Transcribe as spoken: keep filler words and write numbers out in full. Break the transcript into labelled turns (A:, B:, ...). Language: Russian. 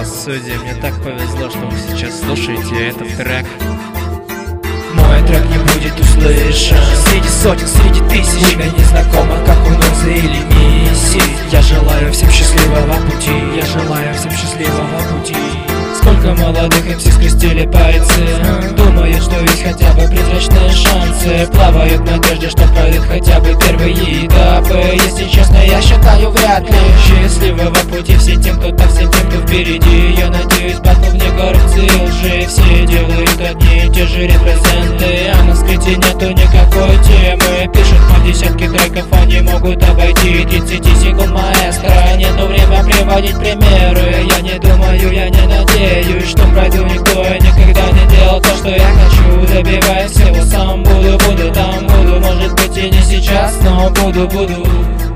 A: правосудия. Мне так повезло, что вы сейчас слушаете этот трек.
B: Мой трек не будет услышан
A: среди сотен, среди тысяч
B: имя незнакомо, как угрозы или миссии. Я желаю всем счастливого пути, я желаю всем счастливого пути. Сколько молодых эм си скрестили пальцы, думают, что есть хотя бы призрачные шансы. Плавают в надежде, что пройдут хотя бы первые этапы. Если честно, я считаю, вряд ли счастливого пути всем тем, кто-то всем тем, кто впереди. Я надеюсь, батл вне коррупции и лжи. Все делают одни и те же репрезенты, а на скрите нету никакой темы. Пишут по десятке треков, они могут обойти тридцать секунд маэстро. Нету время приводить примеры. Я не думаю, я не надеюсь, что пройду. Никто и никогда не делал то, что я хочу. Добиваюсь всего сам, буду, буду там, буду. Может быть и не сейчас, но буду, буду.